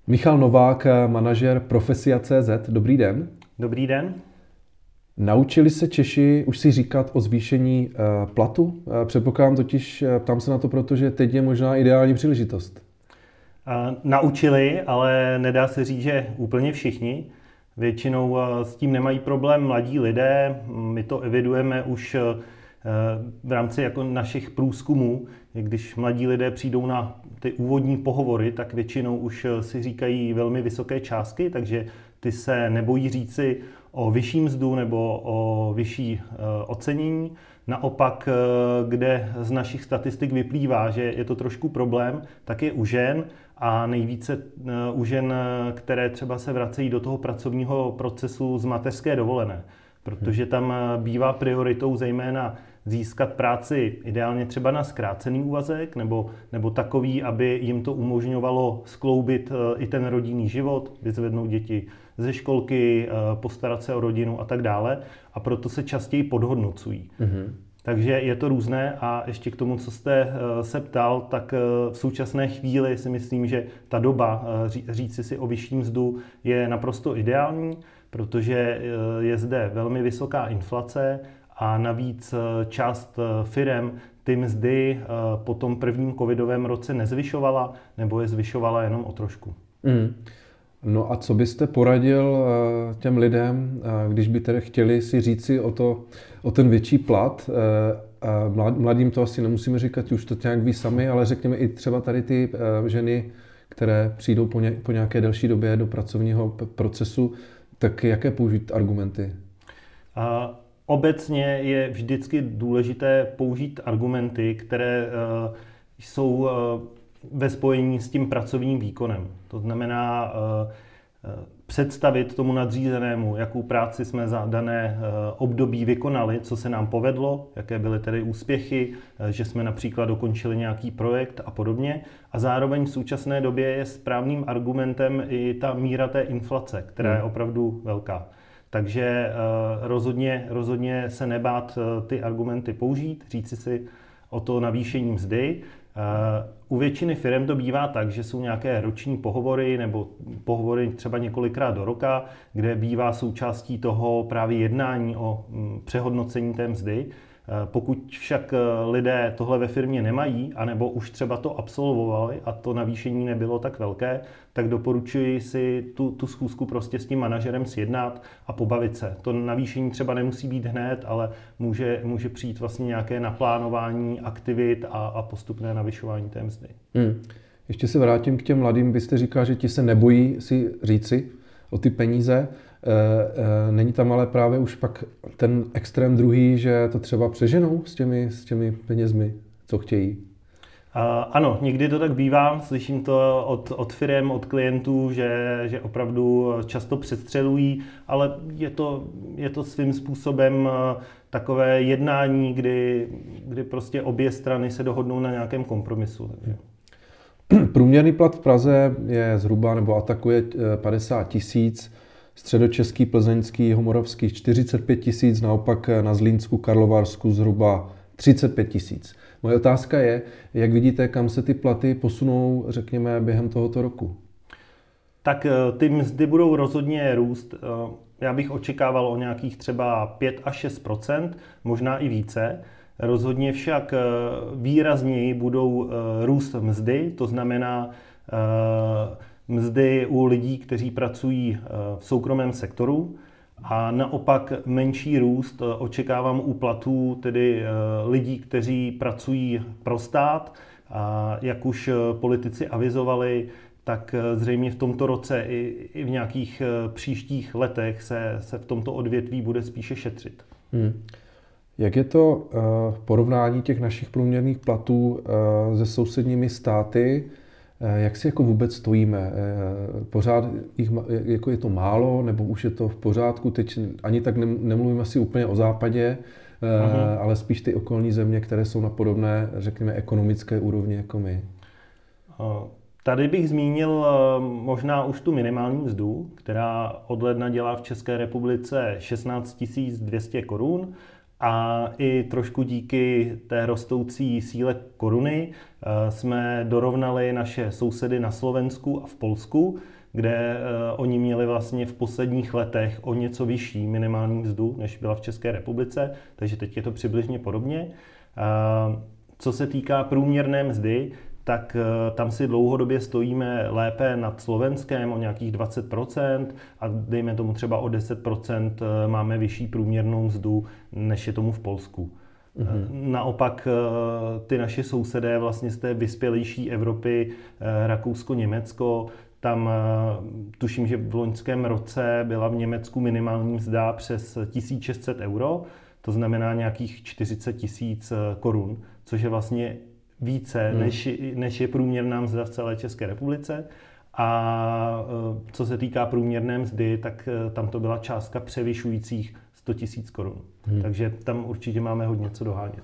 Michal Novák, manažer Profesia.cz. Dobrý den. Dobrý den. Naučili se Češi už si říkat o zvýšení platu? Předpokládám totiž, ptám se na to, protože teď je možná ideální příležitost. Naučili, ale nedá se říct, že úplně všichni. Většinou s tím nemají problém mladí lidé. My to evidujeme už v rámci jako našich průzkumů. Když mladí lidé přijdou na ty úvodní pohovory, tak většinou už si říkají velmi vysoké částky, takže ty se nebojí říci o vyšší mzdu nebo o vyšší ocenění. Naopak, kde z našich statistik vyplývá, že je to trošku problém, tak je u žen a nejvíce u žen, které třeba se vracejí do toho pracovního procesu z mateřské dovolené. Protože tam bývá prioritou zejména získat práci ideálně třeba na zkrácený úvazek nebo takový, aby jim to umožňovalo skloubit i ten rodinný život, vyzvednout děti ze školky, postarat se o rodinu a tak dále. A proto se častěji podhodnocují. Mm-hmm. Takže je to různé a ještě k tomu, co jste se ptal, tak v současné chvíli si myslím, že ta doba říci si o vyšší mzdu je naprosto ideální, protože je zde velmi vysoká inflace a navíc část firem ty mzdy po tom prvním covidovém roce nezvyšovala nebo je zvyšovala jenom o trošku. No a co byste poradil těm lidem, když by tedy chtěli si říci o ten větší plat? Mladým to asi nemusíme říkat, už to nějak ví sami, ale řekněme i třeba tady ty ženy, které přijdou po nějaké delší době do pracovního procesu, tak jaké použít argumenty? Obecně je vždycky důležité použít argumenty, které jsou ve spojení s tím pracovním výkonem. To znamená představit tomu nadřízenému, jakou práci jsme za dané období vykonali, co se nám povedlo, jaké byly tedy úspěchy, že jsme například dokončili nějaký projekt a podobně. A zároveň v současné době je správným argumentem i ta míra té inflace, která je opravdu velká. Takže rozhodně se nebát ty argumenty použít, říci si o to navýšení mzdy. U většiny firm to bývá tak, že jsou nějaké roční pohovory nebo pohovory třeba několikrát do roka, kde bývá součástí toho právě jednání o přehodnocení té mzdy. Pokud však lidé tohle ve firmě nemají, anebo už třeba to absolvovali a to navýšení nebylo tak velké, tak doporučuji si tu schůzku prostě s tím manažerem sjednat a pobavit se. To navýšení třeba nemusí být hned, ale může přijít vlastně nějaké naplánování aktivit a postupné navyšování té mzdy. Ještě se vrátím k těm mladým. Byste říkal, že ti se nebojí si říci o ty peníze. Není tam ale právě už pak ten extrém druhý, že to třeba přeženou s těmi penězmi, co chtějí? Ano, někdy to tak bývá. Slyším to od firem, od klientů, že opravdu často přestřelují, ale je to svým způsobem takové jednání, kdy prostě obě strany se dohodnou na nějakém kompromisu. Takže. Průměrný plat v Praze je zhruba, nebo atakuje 50 000, středočeský, plzeňský, moravský 45 000, naopak na Zlínsku, Karlovarsku zhruba 35 000. Moje otázka je, jak vidíte, kam se ty platy posunou, řekněme, během tohoto roku? Tak ty mzdy budou rozhodně růst. Já bych očekával o nějakých třeba 5 až 6 %, možná i více. Rozhodně však výrazněji budou růst mzdy, to znamená mzdy u lidí, kteří pracují v soukromém sektoru, a naopak menší růst očekávám u platů tedy lidí, kteří pracují pro stát. A jak už politici avizovali, tak zřejmě v tomto roce i v nějakých příštích letech se v tomto odvětví bude spíše šetřit. Jak je to porovnání těch našich průměrných platů se sousedními státy? Jak si jako vůbec stojíme? Pořád jako je to málo, nebo už je to v pořádku? Teď ani tak nemluvím asi úplně o západě, ale spíš ty okolní země, které jsou na podobné, řekněme, ekonomické úrovni jako my. Tady bych zmínil možná už tu minimální mzdu, která od ledna dělá v České republice 16 200 korun A i trošku díky té rostoucí síle koruny jsme dorovnali naše sousedy na Slovensku a v Polsku, kde oni měli vlastně v posledních letech o něco vyšší minimální mzdu, než byla v České republice, takže teď je to přibližně podobně. Co se týká průměrné mzdy, tak tam si dlouhodobě stojíme lépe nad Slovenskem o nějakých 20% a dejme tomu třeba o 10% máme vyšší průměrnou mzdu, než je tomu v Polsku. Naopak ty naše sousedé vlastně z té vyspělejší Evropy, Rakousko, Německo, tam tuším, že v loňském roce byla v Německu minimální mzda přes 1600 euro, to znamená nějakých 40 000 korun, což je vlastně více, než je průměrná mzda v celé České republice. A co se týká průměrné mzdy, tak tam to byla částka převyšujících 100 000 korun. Takže tam určitě máme hodně co dohánět.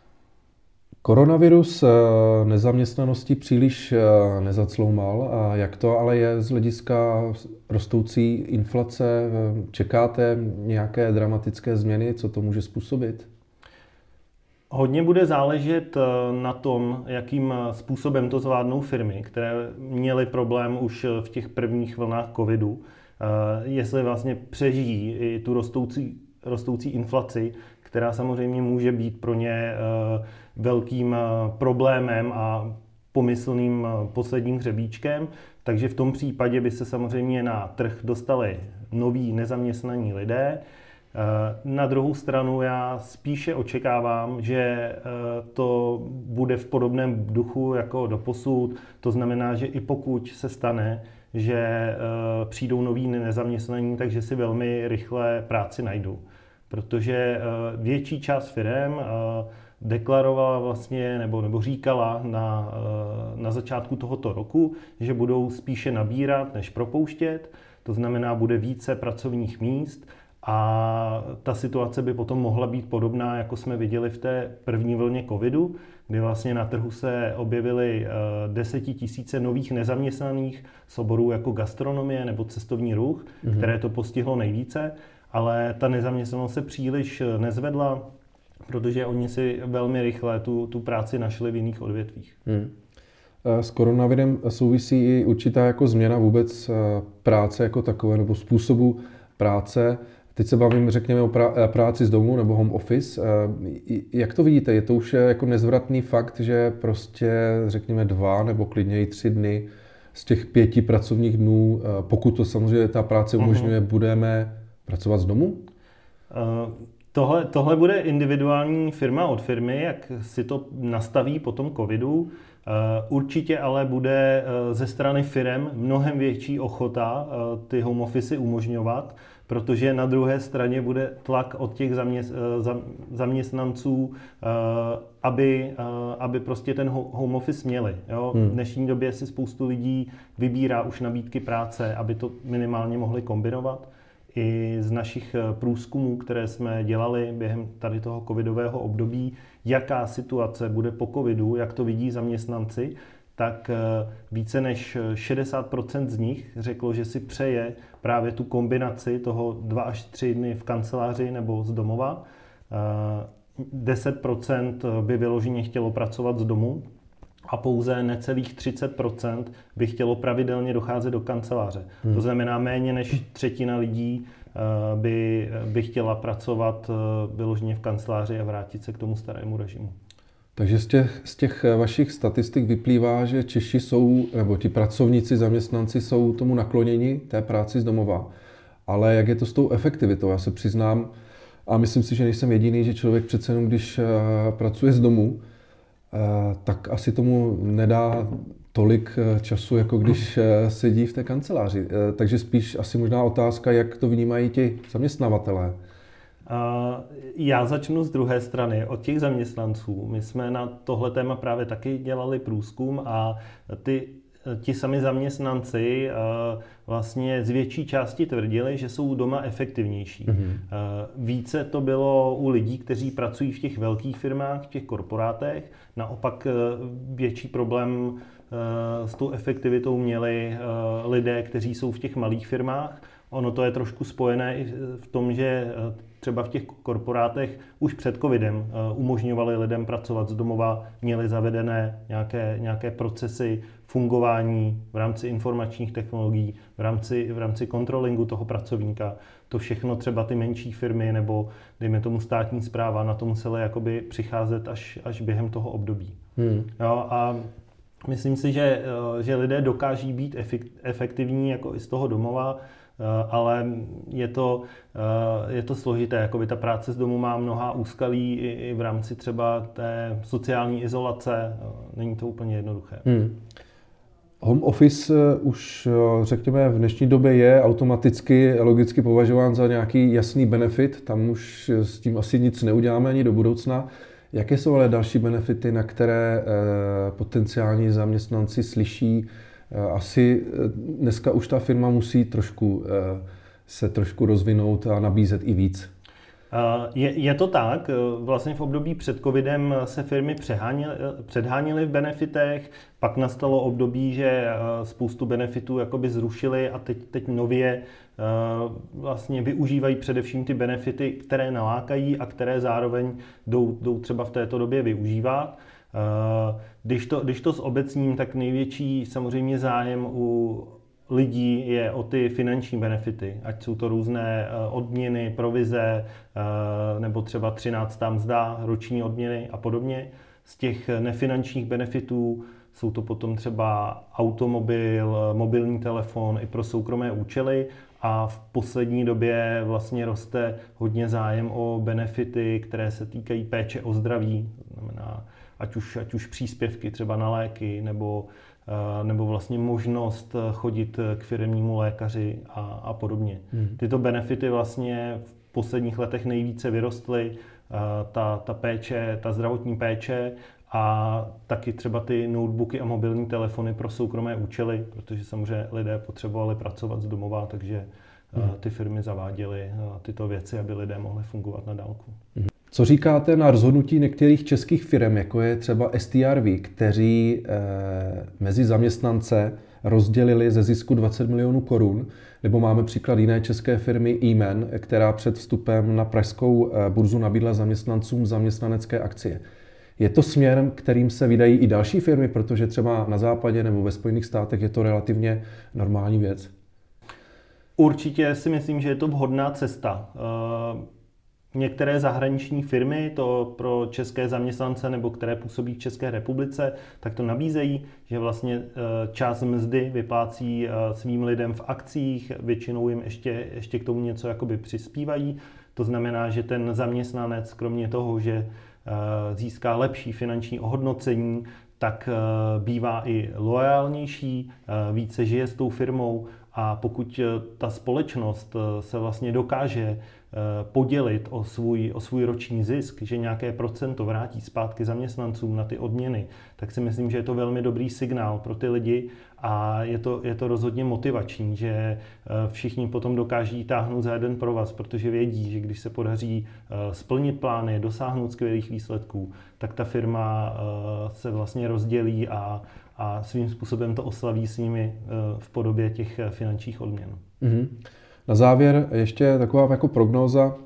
Koronavirus nezaměstnanosti příliš nezacloumal. A jak to ale je z hlediska rostoucí inflace? Čekáte nějaké dramatické změny? Co to může způsobit? Hodně bude záležet na tom, jakým způsobem to zvládnou firmy, které měly problém už v těch prvních vlnách covidu. Jestli vlastně přežijí i tu rostoucí inflaci, která samozřejmě může být pro ně velkým problémem a pomyslným posledním hřebíčkem. Takže v tom případě by se samozřejmě na trh dostali noví nezaměstnaní lidé. Na druhou stranu já spíše očekávám, že to bude v podobném duchu jako doposud. To znamená, že i pokud se stane, že přijdou noví nezaměstnaní, takže si velmi rychle práci najdou. Protože větší část firem deklarovala vlastně nebo říkala na začátku tohoto roku, že budou spíše nabírat než propouštět. To znamená, bude více pracovních míst. A ta situace by potom mohla být podobná, jako jsme viděli v té první vlně covidu, kdy vlastně na trhu se objevily 10 000 nových nezaměstnaných z oborů jako gastronomie nebo cestovní ruch, které to postihlo nejvíce, ale ta nezaměstnanost se příliš nezvedla, protože oni si velmi rychle tu práci našli v jiných odvětvích. S koronavirem souvisí i určitá jako změna vůbec práce jako takové nebo způsobu práce. Teď se bavím, řekněme, o práci z domu nebo home office. Jak to vidíte? Je to už jako nezvratný fakt, že prostě, řekněme, 2 nebo klidně i 3 dny z těch 5 pracovních dnů, pokud to samozřejmě ta práce umožňuje, budeme pracovat z domu? Tohle bude individuální firma od firmy, jak si to nastaví po tom covidu. Určitě ale bude ze strany firem mnohem větší ochota ty home office umožňovat, protože na druhé straně bude tlak od těch zaměstnanců, aby prostě ten home office měli. Jo? V dnešní době si spoustu lidí vybírá už nabídky práce, aby to minimálně mohli kombinovat. I z našich průzkumů, které jsme dělali během tady toho covidového období, jaká situace bude po covidu, jak to vidí zaměstnanci, tak více než 60% z nich řeklo, že si přeje právě tu kombinaci toho 2 až 3 dny v kanceláři nebo z domova. 10% by vyloženě chtělo pracovat z domu a pouze necelých 30% by chtělo pravidelně docházet do kanceláře. To znamená, méně než 1/3 lidí by chtěla pracovat vyloženě v kanceláři a vrátit se k tomu starému režimu. Takže z těch vašich statistik vyplývá, že Češi jsou, nebo ti pracovníci, zaměstnanci jsou tomu nakloněni té práci z domova. Ale jak je to s tou efektivitou? Já se přiznám, a myslím si, že nejsem jediný, že člověk přece jenom, když pracuje z domu, tak asi tomu nedá tolik času, jako když sedí v té kanceláři. Takže spíš asi možná otázka, jak to vnímají ti zaměstnavatelé. Já začnu z druhé strany, od těch zaměstnanců. My jsme na tohle téma právě taky dělali průzkum a ti sami zaměstnanci vlastně z větší části tvrdili, že jsou doma efektivnější. Více to bylo u lidí, kteří pracují v těch velkých firmách, v těch korporátech. Naopak větší problém s tou efektivitou měli lidé, kteří jsou v těch malých firmách. Ono to je trošku spojené i v tom, že třeba v těch korporátech už před covidem umožňovali lidem pracovat z domova, měli zavedené nějaké procesy fungování v rámci informačních technologií, v rámci kontrolingu toho pracovníka. To všechno třeba ty menší firmy nebo dejme tomu státní správa na to musely jakoby přicházet až během toho období. Jo, a myslím si, že lidé dokáží být efektivní jako i z toho domova, ale je to složité. Jakoby ta práce z domu má mnohá úskalí i v rámci třeba té sociální izolace. Není to úplně jednoduché. Home office už, řekněme, v dnešní době je automaticky, logicky považován za nějaký jasný benefit. Tam už s tím asi nic neuděláme ani do budoucna. Jaké jsou ale další benefity, na které potenciální zaměstnanci slyší? Asi dneska už ta firma musí se trošku rozvinout a nabízet i víc. Je to tak. Vlastně v období před covidem se firmy předháněly v benefitech, pak nastalo období, že spoustu benefitů jakoby zrušili a teď nově vlastně využívají především ty benefity, které nalákají a které zároveň jdou třeba v této době využívat. Když to zobecním, tak největší samozřejmě zájem u lidí je o ty finanční benefity, ať jsou to různé odměny, provize, nebo třeba 13. mzda, roční odměny a podobně. Z těch nefinančních benefitů jsou to potom třeba automobil, mobilní telefon i pro soukromé účely a v poslední době vlastně roste hodně zájem o benefity, které se týkají péče o zdraví, to znamená ať už příspěvky třeba na léky nebo vlastně možnost chodit k firemnímu lékaři a podobně. Tyto benefity vlastně v posledních letech nejvíce vyrostly, ta péče, ta zdravotní péče a taky třeba ty notebooky a mobilní telefony pro soukromé účely, protože samozřejmě lidé potřebovali pracovat z domova, takže ty firmy zaváděly tyto věci, aby lidé mohli fungovat na dálku. Co říkáte na rozhodnutí některých českých firm, jako je třeba STRV, kteří mezi zaměstnance rozdělili ze zisku 20 milionů korun, nebo máme příklad jiné české firmy E-Man, která před vstupem na pražskou burzu nabídla zaměstnancům zaměstnanecké akcie. Je to směr, kterým se vydají i další firmy, protože třeba na západě nebo ve Spojených státech je to relativně normální věc? Určitě si myslím, že je to vhodná cesta. Některé zahraniční firmy to pro české zaměstnance nebo které působí v České republice, tak to nabízejí, že vlastně část mzdy vyplácí svým lidem v akcích, většinou jim ještě k tomu něco jakoby přispívají. To znamená, že ten zaměstnanec, kromě toho, že získá lepší finanční ohodnocení, tak bývá i loajálnější, více žije s tou firmou a pokud ta společnost se vlastně dokáže podělit o svůj roční zisk, že nějaké procento vrátí zpátky zaměstnancům na ty odměny, tak si myslím, že je to velmi dobrý signál pro ty lidi a je to rozhodně motivační, že všichni potom dokáží táhnout za jeden provaz, protože vědí, že když se podaří splnit plány, dosáhnout skvělých výsledků, tak ta firma se vlastně rozdělí a svým způsobem to oslaví s nimi v podobě těch finančních odměn. Mm-hmm. Na závěr ještě taková jako prognóza.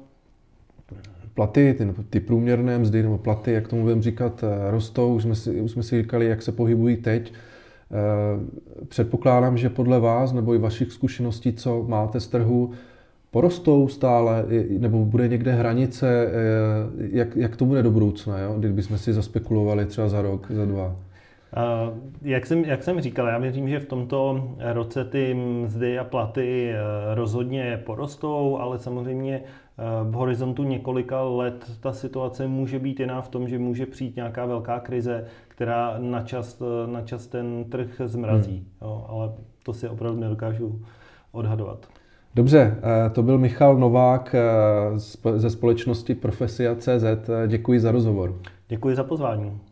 Platy, ty průměrné mzdy nebo platy, jak tomu budeme říkat, rostou. Už jsme si říkali, jak se pohybují teď. Předpokládám, že podle vás nebo i vašich zkušeností, co máte z trhu, porostou stále, nebo bude někde hranice, jak to bude do budoucna, jo? Kdybychom si zaspekulovali třeba za rok, za dva. Jak jsem říkal, já věřím, že v tomto roce ty mzdy a platy rozhodně porostou, ale samozřejmě v horizontu několika let ta situace může být jiná v tom, že může přijít nějaká velká krize, která na čas ten trh zmrazí. Jo, ale to si opravdu nedokážu odhadovat. Dobře, to byl Michal Novák ze společnosti Profesia.cz. Děkuji za rozhovor. Děkuji za pozvání.